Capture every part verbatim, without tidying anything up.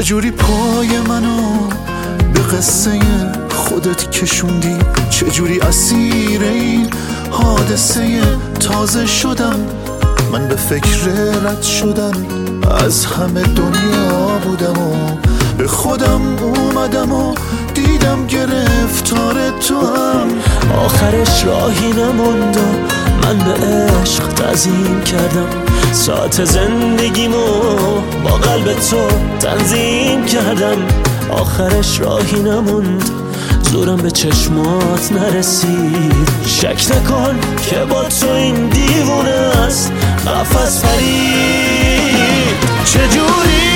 چجوری پای منو به قصه خودت کشوندی، چجوری اسیر این حادثه تازه شدم. من به فکر رد شدن از همه دنیا بودم و به خودم اومدم و دیدم گرفتار تو هم. آخرش راهی نموند و من به عشق تعظیم کردم، ساعت زندگیمو با قلب تو تنظیم کردم. آخرش راهی نموند، زورم به چشمات نرسید. شک نکن که با تو این دیوونه است قفس پرید. چجوری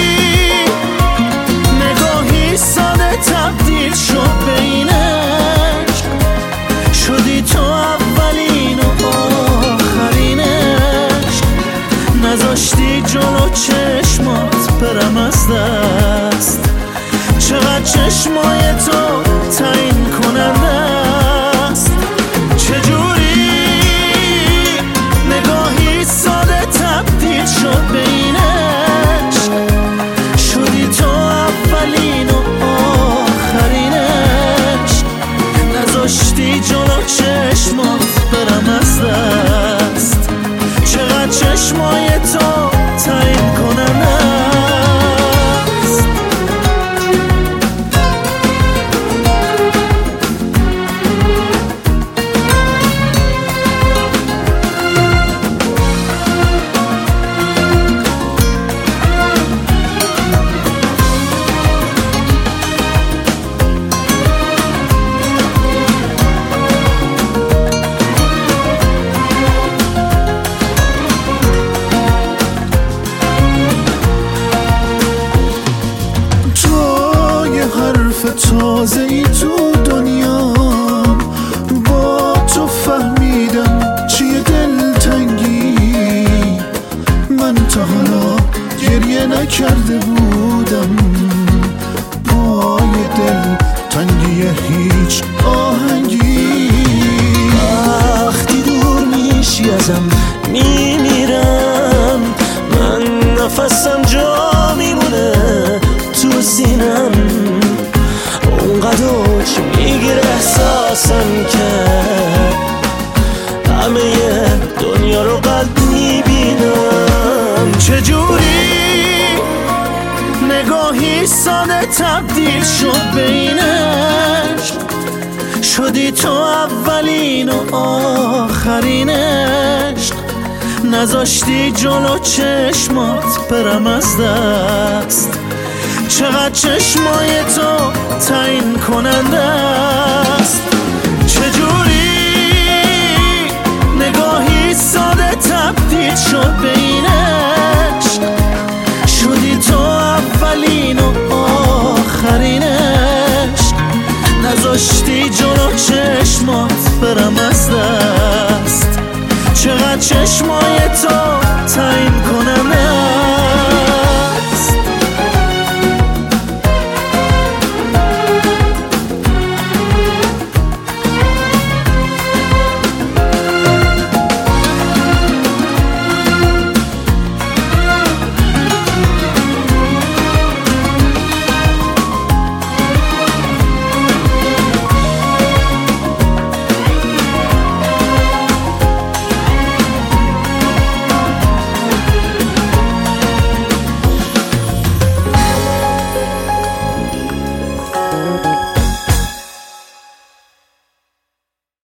نگاهی ساده تبدیل شد به این عشق، شدی تو اولین و آخرین عشق. نذاشتی جلو چشمات برم از دست، چقدر چشمای تو تعیین کننده است. چجوری نگاهی ساده تبدیل شد به این عشق، شدی تو اولین و آخرین عشق. نذاشتی جلو چشمات برم از دست، چقدر چشمای تو تعیین کننده است. تازه ای تو دنیا با تو فهمیدم چیه دلتنگی. من تا حالا گریه نکرده بودم با یه دل تنگی هیچ آهنگی. وقتی دور میشی ازم میمیرم، من نفسم جا میمونه تو سینم. اونقدر اوج میگیره احساسم که همه دنیا رو قلب میبینم. چجوری نگاهی ساده تبدیل شد به این عشق، شدی تو اولین و آخرین عشق. نذاشتی جلو چشمات برم از دست، چقدر چشمای تو تعیین کننده است. چجوری نگاهی ساده تبدیل شد به این عشق، شدی تو اولین و آخرین عشق. نذاشتی جلو چشمات برم از دست، چقدر چشمای تو